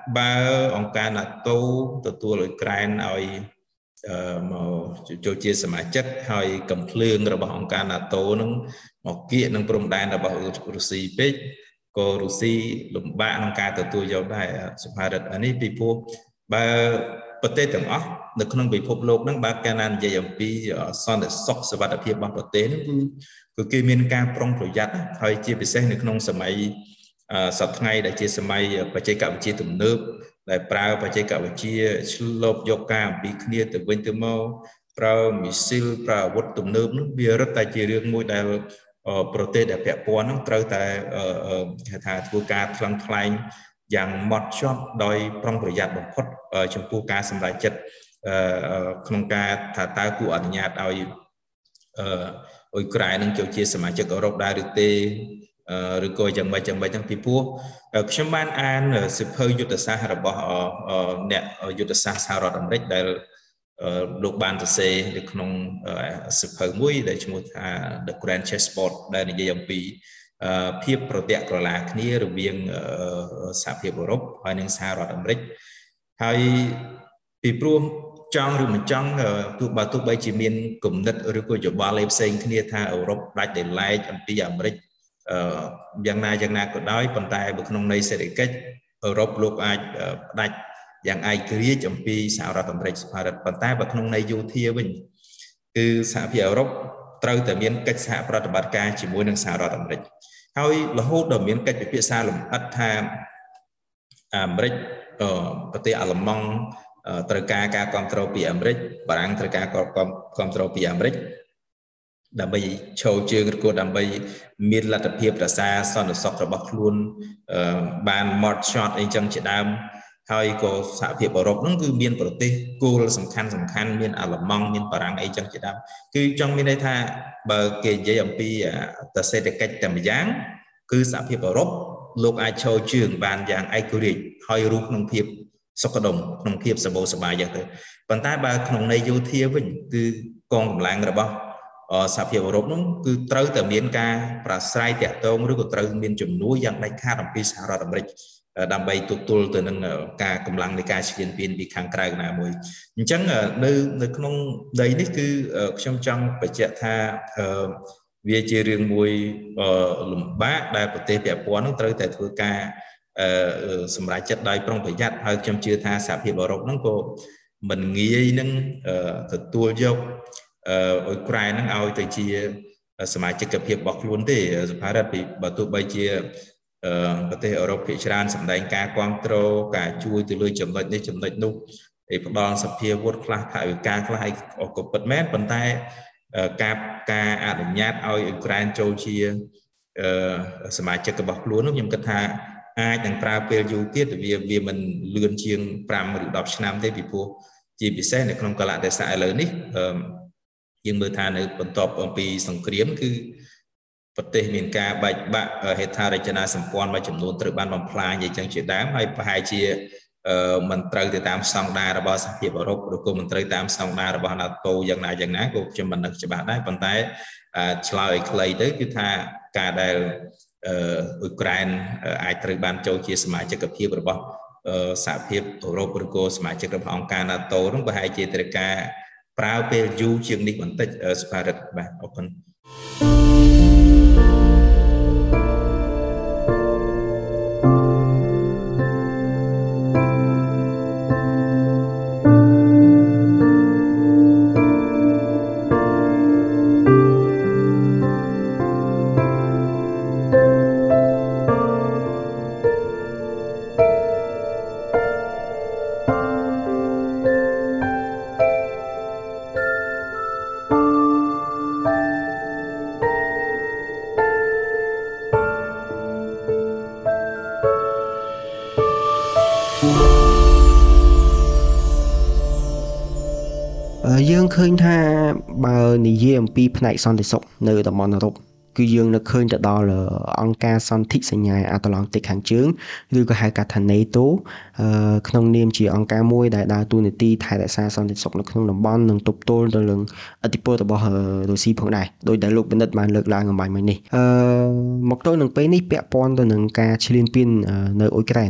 បើអង្គការ NATO ទទួលអ៊ុយក្រែនឲ្យមកចូលជាសមាជិកហើយកំភ្លើងរបស់អង្គការ NATO នឹងមកគៀកនឹងព្រំដែនរបស់រុស្ស៊ីពេកក៏រុស្ស៊ីលំបាកក្នុងការទទួលយកដែរសុផារិតអានេះពីព្រោះបើប្រទេសទាំងអស់នៅក្នុងពិភពលោកហ្នឹងបើកាលណានិយាយអំពីសន្តិសុខសុវត្ថិភាពរបស់ប្រទេសហ្នឹងគឺគឺគេមានការប្រុងប្រយ័ត្នហើយជាពិសេសនៅក្នុងសម័យសប្តាហ៍ថ្ងៃដែលជាសម័យបច្ចេកវិទ្យាទំនើបដែលប្រើបច្ចេកវិទ្យាឆ្លប់យកការអំពីគ្នាទៅវិញទៅមកប្រើមីស៊ីលប្រើអាវុធទំនើបនោះវារឹតតែជារឿងមួយដែលប្រទេសដែលពាក់ព័ន្ធហ្នឹងត្រូវតែគេថាធ្វើការថ្លឹងថ្លែងយ៉ាងម៉ត់ចត់ដោយប្រុងប្រយ័ត្នបំផុតចំពោះការសម្រេចចិត្តក្នុងការថាតើគួរអនុញ្ញាតឲ្យអ៊ុយក្រែននឹងចូលជាសមាជិកអឺរ៉ុបដែរឬទេឬក៏យ៉ាងម៉េចយ៉ាងម៉េចទាំងពីព្រោះខ្ញុំបានអានសិភៅយុទ្ធសាស្ត្ររបស់អ្នកយុទ្ធសាស្ត្រសហរដ្ឋអាមេរិកដែលលោកបានសរសេរនៅក្នុងសិភៅមួយដែលឈ្មោះថា The Grand Chessboard ដែលនិយាយអំពីភាពប្រតិក្រឡាគ្នារវាងសហភាពអឺរ៉ុបហើយនិងសហរដ្ឋអាមេរិកហើយពីព្រោះចង់ឬមិនចង់ទោះបើទោះបីជាមានគំនិតឬក៏យោបល់ផ្សេងគ្នាថាអឺរ៉ុបដាច់ដោយឡែកអំពីអាមេរិកយ៉ាងណាយ៉ាងណាក៏ដោយប៉ុន្តែបើក្នុងន័យសេដ្ឋកិច្ចអឺរ៉ុបលោកអាចផ្ដាច់យ៉ាងឯករាជ្យអំពីសហរដ្ឋអាមេរិកសហរដ្ឋប៉ុន្តែបើក្នុងន័យយោធាវិញគឺសហភាពអឺរ៉ុបត្រូវតែមានកិច្ចសហប្រតិបត្តិការជាមួយនឹងសហរដ្ឋអាមេរិកហើយរហូតដល់មានកិច្ចពិភាក្សាលម្អិតថាអាមេរិកប្រទេសអាល្លឺម៉ង់ត្រូវការការគ្រប់គ្រងពីអាមេរិកបារាំងត្រូវការគ្រប់គ្រងពីអាមេរិកដើម្បីឈរជើងឬក៏ដើម្បីមានលទ្ធភាពរក្សាសន្តិសុខរបស់ខ្លួនបានម៉ត់ shot អីចឹងជាដើមហើយក៏សហភាពអឺរ៉ុបហ្នឹងគឺមានប្រទេសគោលសំខាន់សំខាន់មានអាល្លឺម៉ង់មានបារាំងអីចឹងជាដើមគឺចង់មានន័យថាបើគេនិយាយអំពីតសេដ្ឋកិច្ចតែម្យ៉ាងគឺសហភាពអឺរ៉ុបលោកអាចឈរជើងបានយ៉ាងឯករាជ្យហើយរស់ក្នុងភាពសុខដុមក្នុងភាពសម្បូរសប្បាយយ៉ាងទៅប៉ុន្តែបើក្នុងន័យយោធាវិញគឺកងកម្លាំងរបស់សហភាពអឺរ៉ុបនោះគឺត្រូវតែមានការប្រស្រ័យតាក់ទងឬក៏ត្រូវមានជំនួយយ៉ាងដាច់ខាតអំពីសហរដ្ឋអាមេរិកដើម្បីទទួលទៅនឹងការកម្លាំងនៃការឈ្លានពានពីខាងក្រៅណាមួយអញ្ចឹងនៅនៅក្នុងដីនេះគឺខ្ញុំចង់បញ្ជាក់ថាវាជារឿងមួយលំបាកដែលប្រទេសពាក់ព័ន្ធនោះត្រូវតែធ្វើការសម្រេចចិត្តដោយប្រុងប្រយ័ត្នហើយខ្ញុំជឿថាសហភាពអឺរ៉ុបហ្នឹងក៏មិនងាយនឹងទទួលយកអ៊ុយក្រែនហ្នឹងឲ្យទៅជាសមាជិកភាពរបស់ខ្លួនទេសុផារិតពីបើទោះបីជាប្រទេសអឺរ៉ុបភាគច្រើនសម្ដែងការគ្រប់គ្រងការជួយទៅលើចំណុចនេះចំណុចនោះឯផ្ដល់សភាវុធខ្លះថាឲ្យការខ្លះឲ្យក៏ពិតមែនប៉ុន្តែការការអនុញ្ញាតឲ្យអ៊ុយក្រែនចូលជាសមាជិករបស់ខ្លួននោះខ្ញុំគិតថាអាចនឹងប្រើពេលយូរទៀតវាវាមិនលឿនជាងប្រាំឬដប់ឆ្នាំទេពីព្រោះជាពិសេសនៅក្នុងកលៈទេសៈឥឡូវនេះយើងមើលថានៅបន្ទាប់អំពីសង្គ្រាមគឺប្រទេសមានការបែកបាក់ហេដ្ឋារចនាសម្ព័ន្ធមួយចំនួនត្រូវបានបំផ្លាញអីចឹងជាដើមហើយប្រហែលជាមិនត្រូវទៅតាមស្តង់ដាររបស់សហភាពអឺរ៉ុបឬក៏មិនត្រូវតាមស្តង់ដាររបស់ NATO យ៉ាងណាយ៉ាងណាក៏ខ្ញុំមិននឹកច្បាស់ដែរប៉ុន្តែឆ្លើយឲ្យខ្លីទៅគឺថាការដែលអ៊ុយក្រែនអាចត្រូវបានចូលជាសមាជិកភាពរបស់សហភាពអឺរ៉ុបឬក៏សមាជិករបស់អង្គការ NATO នោះប្រហែលជាត្រូវការប្រើពេលយូរជាងនេះបន្តិចសុផារិតបាទអរគុណយើងឃើញថាបើនិយាយអំពីផ្នែកសន្តិសុខនៅតំបន់អឺរ៉ុបគឺយើងនឹកឃើញទៅដល់អង្គការសន្ធិសញ្ញាអាត្លង់តិកខាងជើងឬក៏ហៅកាត់ថា NATO ក្នុងនាមជាអង្គការមួយដែលដើរតួនាទីថែរក្សាសន្តិសុខនៅក្នុងតំបន់និងទប់ទល់ទៅនឹងឥទ្ធិពលរបស់រុស្ស៊ីផងដែរដោយដែលលោកបណ្ឌិតបានលើកឡើងអំបញ្ញមិញនេះអឺមកទៅនឹងពេលនេះពាក់ព័ន្ធទៅនឹងការឈ្លានពាននៅអ៊ុយក្រែន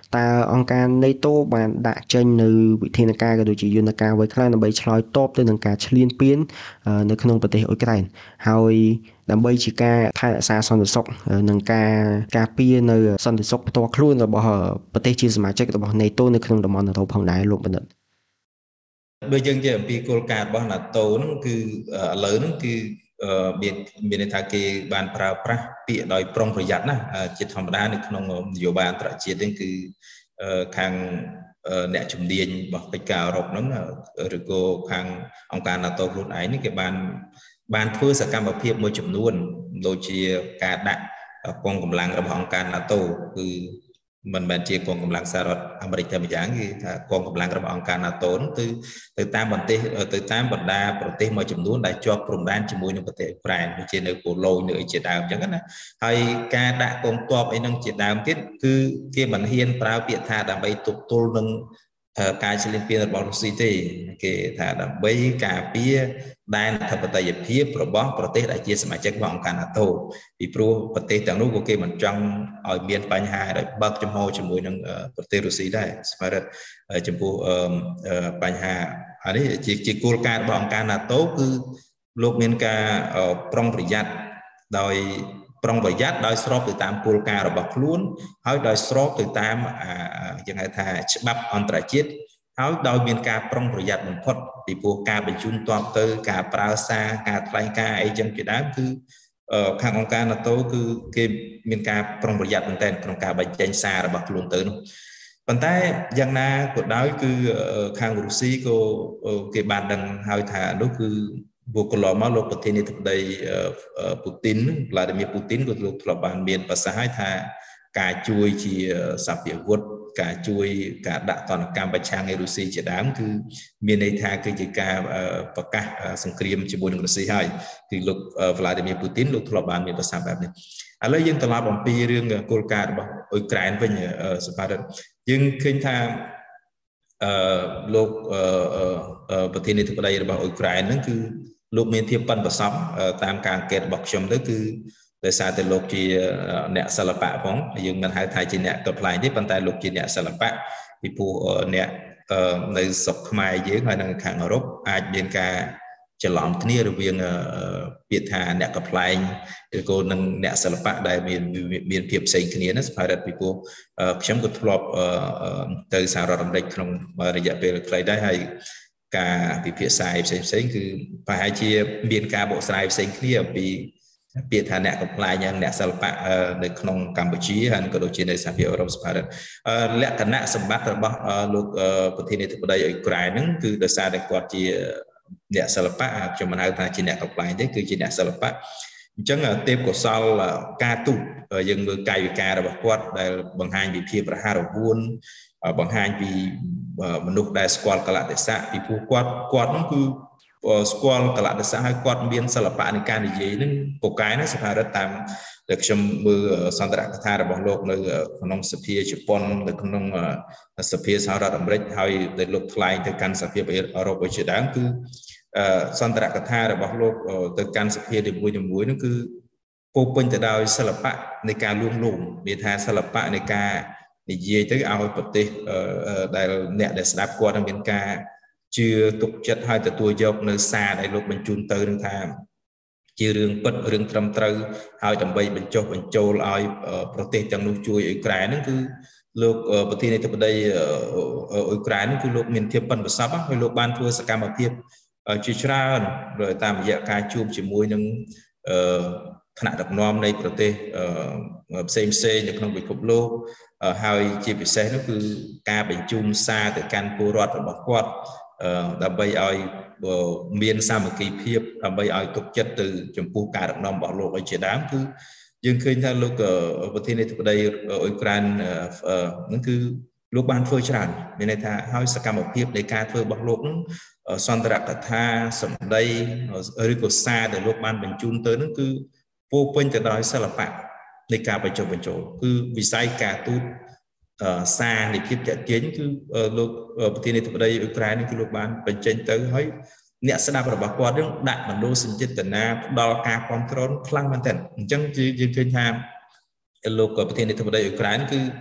តើអង្គការ NATO បានដាក់ចេញនៅវិធានការក៏ដូចជាយន្តការអ្វីខ្លះដើម្បីឆ្លើយតបទៅនឹងការឈ្លានពាននៅក្នុងប្រទេសអ៊ុយក្រែនហើយដើម្បីជាការថែរក្សាសន្តិសុខនិងការការពារនៅសន្តិសុខផ្ទាល់ខ្លួនរបស់ប្រទេសជាសមាជិករបស់ NATO នៅក្នុងតំបន់អឺរ៉ុបផងដែរលោកបណ្ឌិតបើយើងនិយាយអំពីគោលការណ៍របស់ NATO ហ្នឹងគឺឥឡូវហ្នឹងគឺមានមានន័យថាគេបានប្រើប្រាស់ពាក្យដោយប្រុងប្រយ័ត្នណាជាធម្មតានៅក្នុងនយោបាយអន្តរជាតិហ្នឹងគឺខាងអ្នកជំនាញរបស់កិច្ចការអឺរ៉ុបហ្នឹងឬក៏ខាងអង្គការ NATO ខ្លួនឯងនេះគេបានបានធ្វើសកម្មភាពមួយចំនួនដូចជាការដាក់កងកម្លាំងរបស់អង្គការ NATO គឺមិនមែនជាកងកម្លាំងសហរដ្ឋអាមេរិកតែម្យ៉ាងគឺថាកងកម្លាំងរបស់អង្គការ NATO នោះគឺទៅតាមប្រទេសទៅតាមបណ្ដាប្រទេសមួយចំនួនដែលជាប់ព្រំដែនជាមួយនឹងប្រទេសអ៊ុក្រែនដូចជានៅប៉ូឡូញនៅអីជាដើមអញ្ចឹងណាហើយការដាក់កងទ័ពអីហ្នឹងជាដើមទៀតគឺគេមិនហ៊ានប្រើពាក្យថាដើម្បីទប់ទល់នឹងការឈ្លានពានរបស់រុស្ស៊ីទេគេថាដើម្បីការពារដែនអធិបតេយ្យភាពរបស់ប្រទេសដែលជាសមាជិករបស់អង្គការ NATO ពីព្រោះប្រទេសទាំងនោះក៏គេមិនចង់ឲ្យមានបញ្ហាដោយបើកចំហជាមួយនឹងប្រទេសរុស្ស៊ីដែរស្មារតីចំពោះបញ្ហាអានេះជាជាគោលការណ៍របស់អង្គការ NATO គឺលោកមានការប្រុងប្រយ័ត្នដោយប្រុងប្រយ័ត្នដោយស្របទៅតាមគោលការណ៍របស់ខ្លួនហើយដោយស្របទៅតាមយ៉ាងហៅថាច្បាប់អន្តរជាតិហើយដោយមានការប្រុងប្រយ័ត្នបំផុតពីព្រោះការបញ្ជូនទ័ពទៅការប្រើសារការថ្លែងការណ៍អីចឹងជាដើមគឺខាងអង្គការ NATO គឺគេមានការប្រុងប្រយ័ត្នមែនទែនក្នុងការបញ្ចេញសាររបស់ខ្លួនទៅនោះប៉ុន្តែយ៉ាងណាក៏ដោយគឺខាងរុស្ស៊ីក៏គេបានដឹងហើយថានោះគឺបុគ្គលិកមកលោកប្រធានាធិបតីពូទីនហ្វ្លាឌីមៀរពូទីនក៏លោកធ្លាប់បានមានប្រសាសន៍ឲ្យថាការជួយជាសព្វាវុធការជួយការដាក់ទណ្ឌកម្មប្រឆាំងឯរុស្ស៊ីជាដើមគឺមានន័យថាគឺជាការប្រកាសសង្គ្រាមជាមួយនឹងរុស្ស៊ីហើយគឺលោកហ្វ្លាឌីមៀរពូទីនលោកធ្លាប់បានមានប្រសាសន៍បែបនេះឥឡូវយើងត្រឡប់អំពីរឿងគោលការណ៍របស់អ៊ុយក្រែនវិញសភារដ្ឋយើងឃើញថាអឺលោកប្រធានាធិបតីរបស់អ៊ុយក្រែនហ្នឹងគឺលោកមានភាពប៉ិនប្រសប់តាមការអង្កេតរបស់ខ្ញុំទៅគឺដោយសារតែលោកជាអ្នកសិល្បៈផងយើងមិនហៅថាជាអ្នកកំ pl ទេប៉ុន្តែលោកជាអ្នកសិល្បៈពីព្រោះអ្នកនៅស្រុកខ្មែរយើងហើយនៅខាងអឺរ៉ុបអាចមានការច្រឡំគ្នារវាងពាក្យថាអ្នកកំ pl ឬក៏នឹងអ្នកសិល្បៈដែលមានមានភាពផ្សេងគ្នាណាស្ភារពីព្រោះខ្ញុំក៏ធ្លាប់ទៅសហរដ្ឋអាមេរិកក្នុងរយៈពេលខ្លីដែរហើយការពិភាក្សាផ្សេងផ្សេងគឺប្រហែលជាមានការបកស្រាយផ្សេងគ្នាអំពីពាក្យថាអ្នកកំប្លែងយ៉ាងអ្នកសិល្បៈនៅក្នុងកម្ពុជាហើយក៏ដូចជានៅសហភាពអឺរ៉ុបសហរដ្ឋលក្ខណៈសម្បត្តិរបស់លោកប្រធានាធិបតីអ៊ុយក្រែនហ្នឹងគឺដោយសារតែគាត់ជាអ្នកសិល្បៈខ្ញុំមិនហៅថាជាអ្នកកំប្លែងទេគឺជាអ្នកសិល្បៈអញ្ចឹងទេពកោសលការទូតយើងមើលកាយវិការរបស់គាត់ដែលបង្ហាញពីភាពរហ័សរហួនបង្ហាញពីមនុស្សដែលស្គាល់កលៈទេសៈពីព្រោះគាត់គាត់ហ្នឹងគឺស្គាល់កលៈទេសៈហើយគាត់មានសិល្បៈនៃការនិយាយហ្នឹងពូកែណាសភារដ្ឋតាមដែលខ្ញុំមើលសន្ទរកថារបស់លោកនៅក្នុងសភាជប៉ុននៅក្នុងសភាសហរដ្ឋអាមេរិកហើយដែលលោកថ្លែងទៅកាន់សភាអឺរ៉ុបជាដើមគឺសន្ទរកថារបស់លោកទៅកាន់សភានីមួយៗហ្នឹងគឺពោពេញទៅដោយសិល្បៈនៃការលួងលោមមានថាសិល្បៈនៃការនិយាយទៅឲ្យប្រទេសដែលអ្នកដែលស្ដាប់គាត់នឹងមានការជឿទុកចិត្តហើយទទួលយកនៅសារដែលលោកបញ្ជូនទៅនឹងថាជារឿងពិតរឿងត្រឹមត្រូវហើយដើម្បីបញ្ចុះបញ្ចូលឲ្យប្រទេសទាំងនោះជួយអ៊ុយក្រែនហ្នឹងគឺលោកប្រធានាធិបតីអ៊ុយក្រែនគឺលោកមានភាពប៉ិនប្រសប់ហើយលោកបានធ្វើសកម្មភាពជាច្រើនតាមរយៈការជួបជាមួយនឹងថ្នាក់ដឹកនាំនៃប្រទេសផ្សេងផ្សេងនៅក្នុងពិភពលោកហើយជាពិសេសនោះគឺការបញ្ជូនសារទៅកាន់ពលរដ្ឋរបស់គាត់ដើម្បីឲ្យមានសាមគ្គីភាពដើម្បីឲ្យទុកចិត្តទៅចំពោះការដឹកនាំរបស់លោកឲ្យជាដើមគឺយើងឃើញថាលោកប្រធានាធិបតីអ៊ុយក្រែនហ្នឹងគឺលោកបានធ្វើច្រើនមានន័យថាហើយសកម្មភាពនៃការធ្វើរបស់លោកហ្នឹងសន្ទរកថាសម្ដីឬក៏សារដែលលោកបានបញ្ជូនទៅហ្នឹងគឺពោពេញទៅដោយសិល្បៈនៃការបញ្ចុះបញ្ចូលគឺវិស័យការទូតសារនៃភាពតាក់ទាញគឺលោកប្រធានាធិបតីអ៊ុយក្រែននេះគឺលោកបានបញ្ចេញទៅហើយអ្នកស្ដាប់របស់គាត់នឹងដាក់មនោសញ្ចេតនាផ្ដល់ការគ្រប់គ្រងខ្លាំងមែនទែនអញ្ចឹងយើងឃើញថាលោកប្រធានាធិបតីអ៊ុយក្រែនគឺ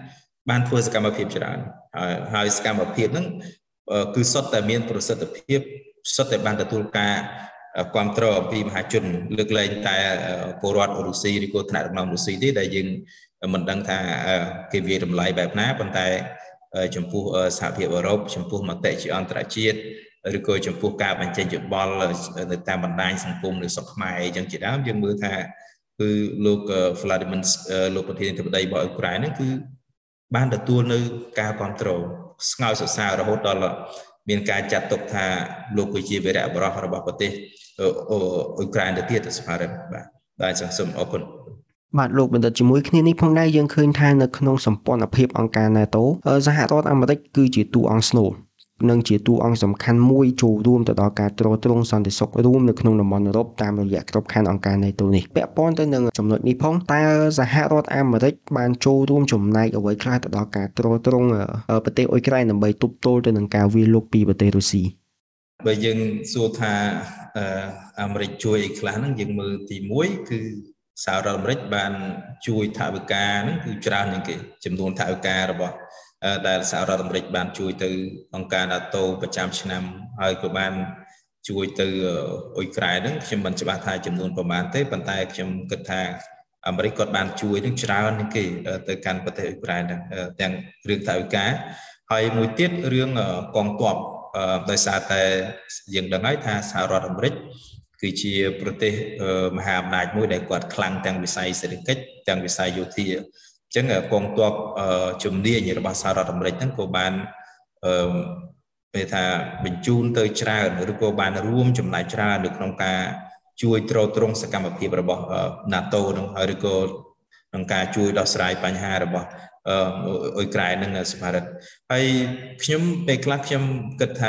បានធ្វើសកម្មភាពច្រើនហើយហើយសកម្មភាពហ្នឹងគឺសុទ្ធតែមានប្រសិទ្ធភាពសុទ្ធតែបានទទួលការគ្រប់គ្រងអំពីមហាជនលើកលែងតែពលរដ្ឋរុស្ស៊ីឬក៏ថ្នាក់ដឹកនាំរុស្ស៊ីទេដែលយើងមិនដឹងថាគេវាតម្លៃបែបណាប៉ុន្តែចំពោះសហភាពអឺរ៉ុបចំពោះមតិជាអន្តរជាតិឬក៏ចំពោះការបញ្ចេញយោបល់នៅតាមបណ្ដាញសង្គមនៅស្រុកខ្មែរអញ្ចឹងជាដើមយើងមើលថាគឺលោក Vladimir លោកប្រធានាធិបតីរបស់អ៊ុក្រែនហ្នឹងគឺបានទទួលនៅការគ្រប់គ្រងស្ងើចសរសើររហូតដល់មានការចាត់ទុកថាលោកគឺជាវីរៈបុរសរបស់ប្រទេសអ៊ុក្រែនទៅទៀតសភារដ្ឋបាទបាទសូមអរគុណបាទលោកបណ្ឌិតជាមួយគ្នានេះផងដែរយើងឃើញថានៅក្នុងសម្ព័ន្ធភាពអង្គការ NATO សហរដ្ឋអាមេរិកគឺជាតួអង្គស្នូលនិងជាតួអង្គសំខាន់មួយចូលរួមទៅដល់ការទ្រទ្រង់សន្តិសុខរួមនៅក្នុងតំបន់អឺរ៉ុបតាមរយៈក្របខ័ណ្ឌអង្គការ NATO នេះពាក់ព័ន្ធទៅនឹងចំណុចនេះផងតើសហរដ្ឋអាមេរិកបានចូលរួមចំណែកអ្វីខ្លះទៅដល់ការទ្រទ្រង់ប្រទេសអ៊ុយក្រែនដើម្បីទប់ទល់ទៅនឹងការវាយលុកពីប្រទេសរុស្ស៊ីបើយើងសួរថាអាមេរិកជួយអីខ្លះហ្នឹងយើងមើលទីមួយគឺសហរដ្ឋអាមេរិកបានជួយថវិកាហ្នឹងគឺច្រើនជាងគេចំនួនថវិការបស់ដែលសហរដ្ឋអាមេរិកបានជួយទៅអង្គការ NATO ប្រចាំឆ្នាំហើយក៏បានជួយទៅអ៊ុយក្រែនហ្នឹងខ្ញុំមិនច្បាស់ថាចំនួនប្រមាណទេប៉ុន្តែខ្ញុំគិតថាអាមេរិកគាត់បានជួយនឹងច្រើនជាងគេទៅកាន់ប្រទេសអ៊ុយក្រែនហ្នឹងទាំងរឿងថវិកាហើយមួយទៀតរឿងកងទ័ពដោយសារតែយើងដឹងហើយថាសហរដ្ឋអាមេរិកគឺជាប្រទេសមហាអំណាចមួយដែលគាត់ខ្លាំងទាំងវិស័យសេដ្ឋកិច្ចទាំងវិស័យយោធាអញ្ចឹងកងទ័ពជំនាញរបស់សហរដ្ឋអាមេរិកហ្នឹងក៏បានអឺពេលថាបញ្ជូនទៅច្រើនឬក៏បានរួមចំណែកច្រើននៅក្នុងការជួយទ្រទ្រង់សកម្មភាពរបស់ NATO នឹងហើយឬក៏ក្នុងការជួយដោះស្រាយបញ្ហារបស់អ៊ុយក្រែននឹងសភារដ្ឋហើយខ្ញុំពេលខ្លះខ្ញុំគិតថា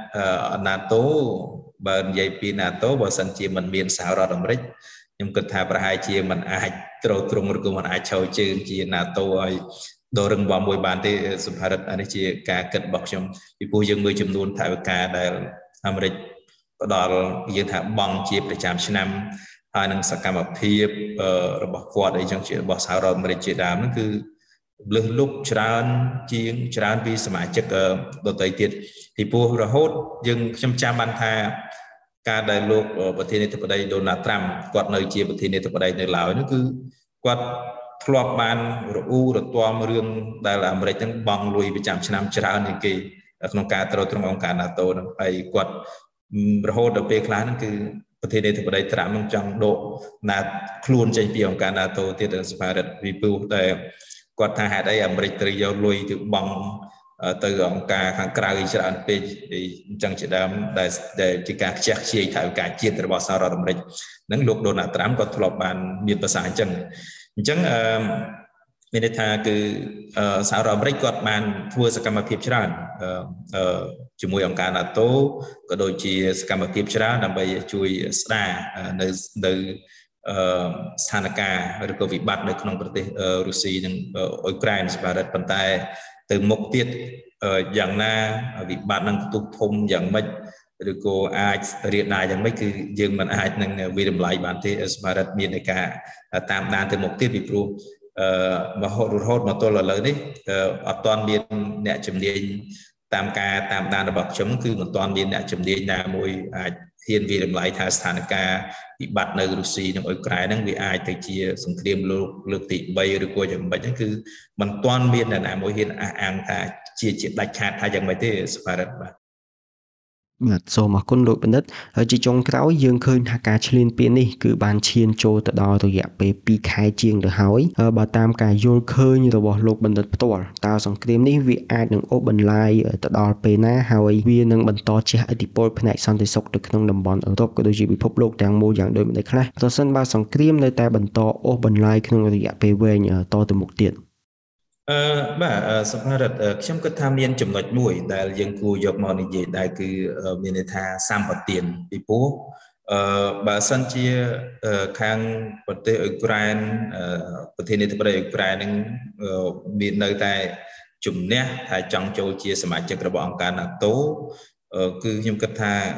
NATO បើនិយាយពី NATO បើសិនជាមិនមានសហរដ្ឋអាមេរិកខ្ញុំគិតថាប្រហែលជាមិនអាចទ្រទ្រង់ឬក៏មិនអាចឈរជើងជា NATO ឲ្យដ៏រឹងមាំមួយបានទេសភារដ្ឋនេះជាការគិតរបស់ខ្ញុំពីព្រោះយើងមើលចំនួនថវិកាដែលអាមេរិកផ្ដល់យើងថាបង់ជាប្រចាំឆ្នាំហើយនឹងសកម្មភាពរបស់គាត់អីចឹងជារបស់សហរដ្ឋអាមេរិកជាដើមហ្នឹងគឺលើសលប់ច្រើនជាងច្រើនពីសមាជិកដទៃទៀតពីព្រោះរហូតយើងខ្ញុំចាំបានថាការដែលលោកប្រធានាធិបតីដូណាល់ត្រាំគាត់នៅជាប្រធានាធិបតីនៅឡើយនោះគឺគាត់ធ្លាប់បានរអ៊ូរទាំរឿងដែលអាមេរិកហ្នឹងបង់លុយប្រចាំឆ្នាំច្រើនជាងគេក្នុងការទ្រទ្រង់អង្គការ NATO ហ្នឹងហើយគាត់រហូតដល់ពេលខ្លះហ្នឹងគឺប្រធានាធិបតីត្រាំនឹងចង់ដកណាខ្លួនចេញពីអង្គការ NATO ទៀតសភារដ្ឋពីព្រោះតែគាត់ថាហេតុអីអាមេរិកត្រូវយកលុយទៅបង់ទៅអង្គការខាងក្រៅច្រើនពេកអញ្ចឹងជាដើមដែលជាការខ្ជះខ្ជាយថវិកាជាតិរបស់សហរដ្ឋអាមេរិកហ្នឹងលោកដូណាល់ត្រាំគាត់ធ្លាប់បានមានប្រសាសន៍អញ្ចឹងអញ្ចឹងអឺមានន័យថាគឺសហរដ្ឋអាមេរិកគាត់បានធ្វើសកម្មភាពច្រើនអឺជាមួយអង្គការ NATO ក៏ដូចជាសកម្មភាពច្រើនដើម្បីជួយស្ដារនៅនៅអឺស្ថានភាពឬក៏វិបត្តិនៅក្នុងប្រទេសរុស្ស៊ីនិងអ៊ុយក្រែនសភារដ្ឋប៉ុន្តែទៅមុខទៀតយ៉ាងណាវិបត្តិនឹងផ្ទុះធំយ៉ាងម៉េចឬក៏អាចរៀបណាយ៉ាងម៉េចគឺយើងមិនអាចនឹងវិតម្លៃបានទេសភារដ្ឋមាននៃការតាមដានទៅមុខទៀតពីព្រោះអឺមហោរហូតមកទល់ឥឡូវនេះអត់ទាន់មានអ្នកជំនាញតាមការតាមដានរបស់ខ្ញុំគឺមិនទាន់មានអ្នកជំនាញណាមួយអាចហ៊ានវិតម្លៃថាស្ថានភាពវិបត្តិនៅរុស្ស៊ីនិងអ៊ុយក្រែនហ្នឹងវាអាចទៅជាសង្គ្រាមលោកលើកទីបីឬក៏យ៉ាងម៉េចហ្នឹងគឺមិនទាន់មានអ្នកណាមួយហ៊ានអះអាងថាជាជាដាច់ខាតថាយ៉ាងម៉េចទេសភារដ្ឋបាទបាទសូមអរគុណលោកបណ្ឌិតហើយជាចុងក្រោយយើងឃើញថាការឈ្លានពាននេះគឺបានឈានចូលទៅដល់រយៈពេលពីរខែជាងទៅហើយបើតាមការយល់ឃើញរបស់លោកបណ្ឌិតផ្ទាល់តើសង្គ្រាមនេះវាអាចនឹងអូសបន្លាយទៅដល់ពេលណាហើយវានឹងបន្តជះឥទ្ធិពលផ្នែកសន្តិសុខទៅក្នុងតំបន់អឺរ៉ុបក៏ដូចជាពិភពលោកទាំងមូលយ៉ាងដូចម្តេចខ្លះប្រសិនបើសង្គ្រាមនៅតែបន្តអូសបន្លាយក្នុងរយៈពេលវែងតទៅមុខទៀតអឺបាទសភារដ្ឋខ្ញុំគិតថាមានចំណុចមួយដែលយើងគួរយកមកនិយាយដែរគឺមានន័យថាសម្បទានពីព្រោះអឺបើសិនជាខាងប្រទេសអ៊ុយក្រែនប្រធានាធិបតីអ៊ុយក្រែននឹងមាននៅតែជំនះថាចង់ចូលជាសមាជិករបស់អង្គការ NATO គឺខ្ញុំគិតថា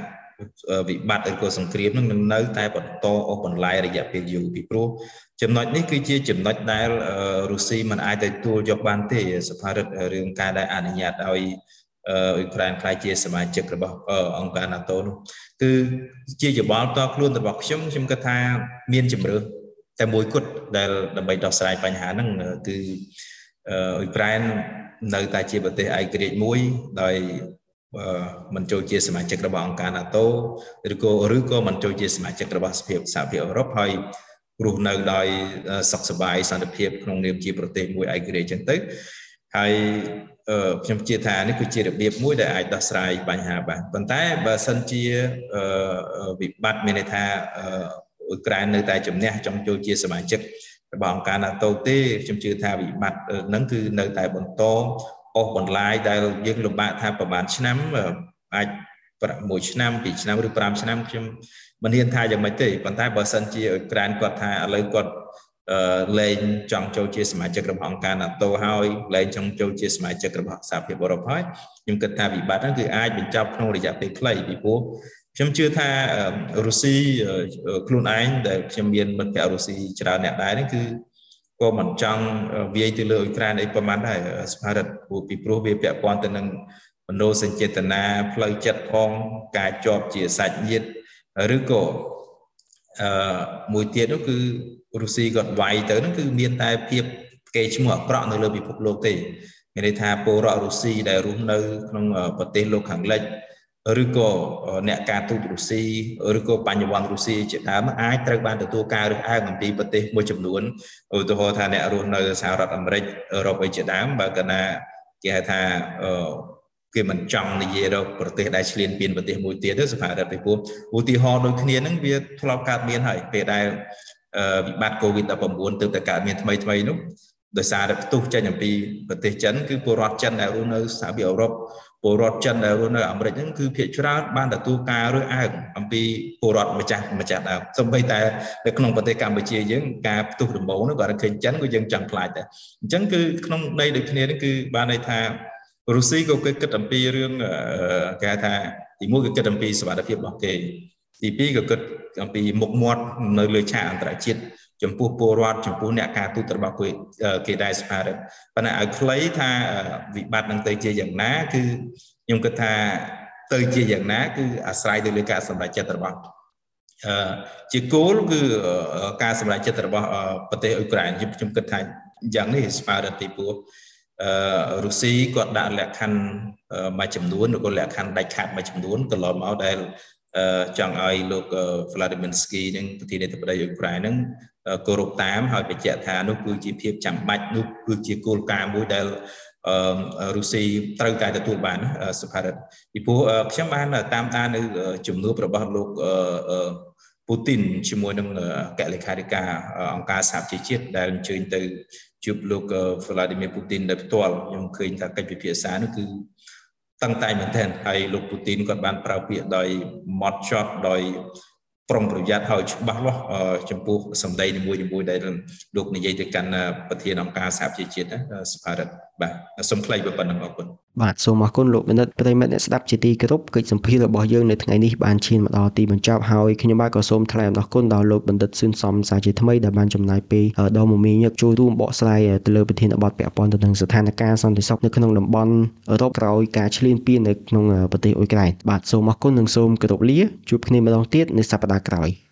វិបត្តិឬក៏សង្គ្រាមនឹងនៅតែបន្តអូសបន្លាយរយៈពេលយូរពីព្រោះចំណុចនេះគឺជាចំណុចដែលរុស្ស៊ីមិនអាចទៅទួលយកបានទេសភារិតរឿងការដែលអនុញ្ញាតឲ្យអ៊ុយក្រែនខ្លាយជាសមាជិករបស់អង្គការ NATO នោះគឺជាយោបល់តខ្លួនរបស់ខ្ញុំខ្ញុំគិតថាមានជំរឿនតែមួយគត់ដែលដើម្បីដោះស្រាយបញ្ហាហ្នឹងគឺអ៊ុយក្រែននៅតែជាប្រទេសឯករាជ្យមួយដោយមិនចូលជាសមាជិករបស់អង្គការ NATO ឬក៏ឬក៏មិនចូលជាសមាជិករបស់សហភាពអឺរ៉ុបហើយរស់នៅដោយសុខសប្បាយសន្តិភាពក្នុងនាមជាប្រទេសមួយឯករាជ្យចឹងទៅហើយខ្ញុំជឿថានេះគឺជារបៀបមួយដែលអាចដោះស្រាយបញ្ហាបានប៉ុន្តែបើសិនជាវិបត្តិមានន័យថាអ៊ុយក្រែននៅតែជំនះចង់ចូលជាសមាជិករបស់អង្គការ NATO ទេខ្ញុំជឿថាវិបត្តិហ្នឹងគឺនៅតែបន្តអូសបន្លាយដែលយើងលំបាកថាប្រហែលឆ្នាំអាចមួយឆ្នាំពីរឆ្នាំឬប្រាំឆ្នាំខ្ញុំមិនហ៊ានថាយ៉ាងម៉េចទេប៉ុន្តែបើសិនជាអ៊ុយក្រែនគាត់ថាឥឡូវគាត់លែងចង់ចូលជាសមាជិករបស់អង្គការ NATO ហើយលែងចង់ចូលជាសមាជិករបស់សហភាពអឺរ៉ុបហើយខ្ញុំគិតថាវិបត្តិហ្នឹងគឺអាចបញ្ចប់ក្នុងរយៈពេលខ្លីពីព្រោះខ្ញុំជឿថារុស្ស៊ីខ្លួនឯងដែលខ្ញុំមានមិត្តភក្តិរុស្ស៊ីច្រើនអ្នកដែរហ្នឹងគឺក៏មិនចង់វាយទៅលើអ៊ុយក្រែនអីប្រហែលដែរសភារិតពីព្រោះវាពាក់ព័ន្ធទៅនឹងមនោសញ្ចេតនាផ្លូវចិត្តផងការជាប់ជាសាច់ញាតិឬក៏អឺមួយទៀតនោះគឺរុស្ស៊ីគាត់វាយទៅហ្នឹងគឺមានតែភាពគេឈ្មោះអាក្រក់នៅលើពិភពលោកទេមានន័យថាពលរដ្ឋរុស្ស៊ីដែលរស់នៅក្នុងប្រទេសលោកខាងលិចឬក៏អ្នកការទូតរុស្ស៊ីឬក៏បញ្ញវន្តរុស្ស៊ីជាដើមអាចត្រូវបានទទួលការរើសអើងអំពីប្រទេសមួយចំនួនឧទាហរណ៍ថាអ្នករស់នៅសហរដ្ឋអាមេរិកអឺរ៉ុបអីជាដើមបើកាលណាគេហៅថាគេមិនចង់និយាយរកប្រទេសដែលឈ្លានពានប្រទេសមួយទៀតទេសភារដ្ឋពីព្រោះឧទាហរណ៍ដូចគ្នាហ្នឹងវាធ្លាប់កើតមានហើយពេលដែលវិបត្តិ កូវីដ ដប់ប្រាំបួន ទើបតែកើតមានថ្មីថ្មីនោះដោយសារតែផ្ទុះចេញអំពីប្រទេសចិនគឺពលរដ្ឋចិនដែលរស់នៅសហភាពអឺរ៉ុបពលរដ្ឋចិនដែលរស់នៅអាមេរិកហ្នឹងគឺភាគច្រើនបានទទួលការរើសអើងអំពីពលរដ្ឋម្ចាស់ម្ចាស់ដើមសូម្បីតែនៅក្នុងប្រទេសកម្ពុជាយើងការផ្ទុះដំបូងហ្នឹងគាត់ឃើញចិនក៏យើងចង់ខ្លាចដែរអញ្ចឹងគឺក្នុងន័យដូចគ្នានេះគឺបានន័យថារុស្ស៊ីក៏គិតអំពីរឿងគេហៅថាទីមួយគឺគិតអំពីសុវត្ថិភាពរបស់គេទីពីរក៏គិតអំពីមុខមាត់នៅលើឆាកអន្តរជាតិចំពោះពលរដ្ឋចំពោះអ្នកការទូតរបស់គេគេដែរសភារិតប៉ុន្តែឲ្យខ្លីថាវិបត្តិនឹងទៅជាយ៉ាងណាគឺខ្ញុំគិតថាទៅជាយ៉ាងណាគឺអាស្រ័យទៅលើការសម្រេចចិត្តរបស់អឺជាគោលគឺការសម្រេចចិត្តរបស់ប្រទេសអ៊ុយក្រែនខ្ញុំគិតថាយ៉ាងនេះសភារិតទីពោះអឺរុស្ស៊ីគាត់ដាក់លក្ខខណ្ឌមួយចំនួនឬក៏លក្ខខណ្ឌដាច់ខាតមួយចំនួនកន្លងមកដែលចង់ឲ្យលោក Vladimirsky នឹងប្រធានាធិបតីអ៊ុយក្រែននឹងគោរពតាមហើយបញ្ជាក់ថានោះគឺជាភាពចាំបាច់នោះគឺជាគោលការណ៍មួយដែលរុស្ស៊ីត្រូវតែទទួលបានសភារិតពីព្រោះខ្ញុំបានតាមដាននៅជំនួបរបស់លោកពូទីនជាមួយនឹងអគ្គលេខាធិការអង្គការសហប្រជាជាតិដែលអញ្ជើញទៅជួបលោក Vladimir Putin ដោយផ្ទាល់ខ្ញុំឃើញថាកិច្ចពិភាក្សានោះគឺតាំងតែមែនទែនហើយលោកពូទីនគាត់បានប្រើពាក្យដោយម៉ត់ចត់ដោយប្រុងប្រយ័ត្នហើយច្បាស់លាស់ចំពោះសម្ដីនីមួយៗដែលលោកនិយាយទៅកាន់ប្រធានអង្គការសហប្រជាជាតិសភារិតបាទសូមថ្លែងប៉ុណ្ណឹងអរគុណបាទសូមអរគុណលោកបណ្ឌិតប្រិមិត្តអ្នកស្ដាប់ជាទីគោរពកិច្ចសម្ភាររបស់យើងនៅថ្ងៃនេះបានឈានមកដល់ទីបញ្ចប់ហើយខ្ញុំបាទក៏សូមថ្លែងអំណរគុណដល់លោកបណ្ឌិតស៊ុនសំសាជាថ្មីដែលបានចំណាយពេលដ៏មមាញឹកចូលរួមបកស្រាយទៅលើប្រធានបទពាក់ព័ន្ធទៅនឹងស្ថានភាពសន្តិសុខនៅក្នុងតំបន់អឺរ៉ុបក្រោយការឈ្លានពាននៅក្នុងប្រទេសអ៊ុយក្រែនបាទសូមអរគុណនិងសូមគោរពលាជួបគ្នាម្ដងទៀតនៅសប្តាហ៍ក្រោយ